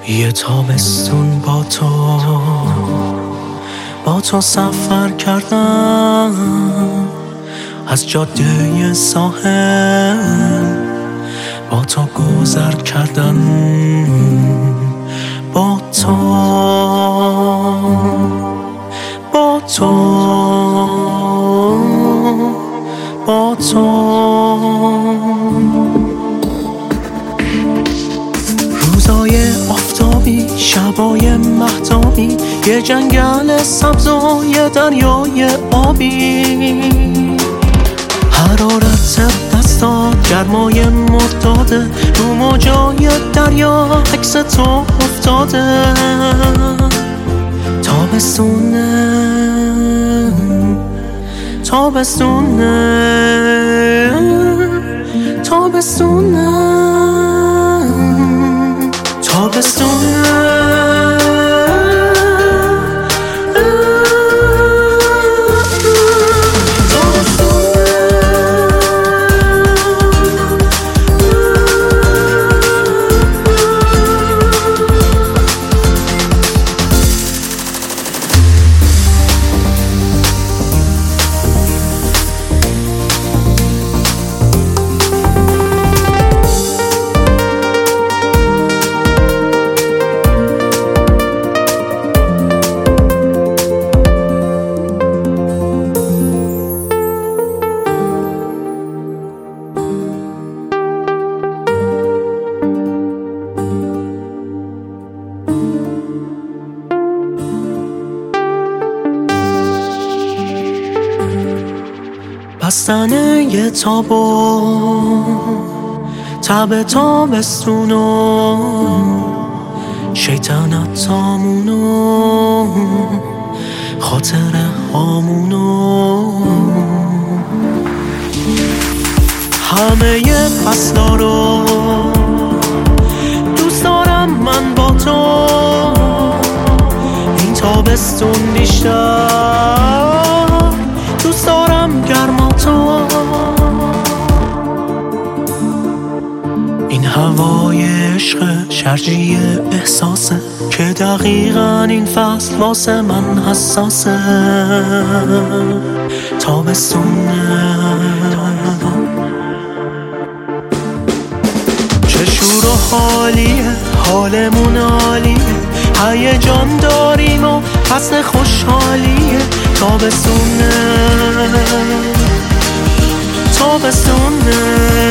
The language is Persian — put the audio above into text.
یه تابستون با تو سفر کردم، از جاده ساحل با تو گذر کردم، با تو روزای آفتابی، شبای مهتابی، یه جنگل سبز و یه دریای آبی، حرارت دستات گرمای مرداده، رو موجای دریا عکس تو افتاده. بستن یه تب تابستونو، شیطنتامونو، خاطره هامونو، همه فصلا رو دوست دارم من با تو، این تابستون بیشتر دوست دارم گرما تو. این هوای عشق شرجی احساسه که دقیقاً این فصل واسه من حساسه. تابستونه چه شور و حالیه، حالمون عالیه، هیجان داریم و فصل خوشحالیه. تابستونه